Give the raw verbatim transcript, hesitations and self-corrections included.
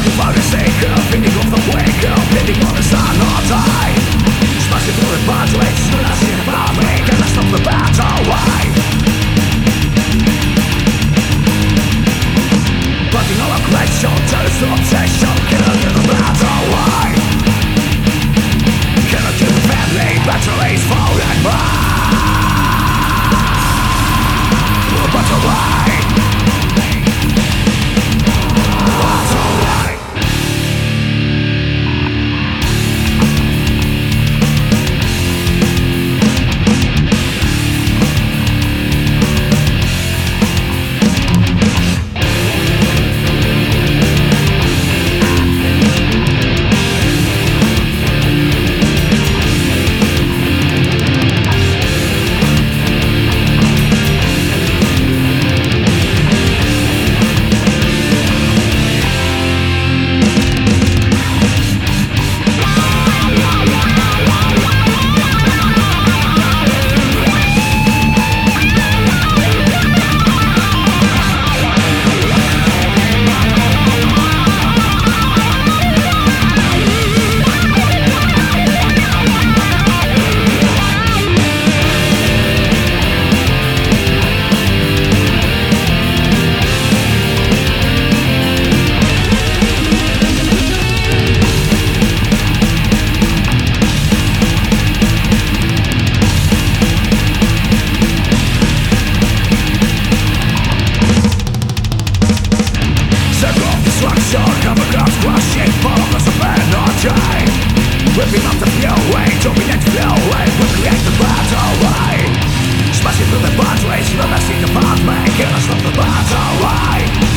For the sake of thinking of the wake up, hitting on the sun all time. Smashing through the boundaries, nothing about me. Can I stop the battle? Why? Putting all aggression, terrorist obsession. Can I get the battle? Why? Can I kill the family? Batteries falling by. But why? Come across crushing focus of energy. Ripping up the fury, dominant fury. We create the battle line. Smashing through the boundaries, never see the path. Can I stop the battle line?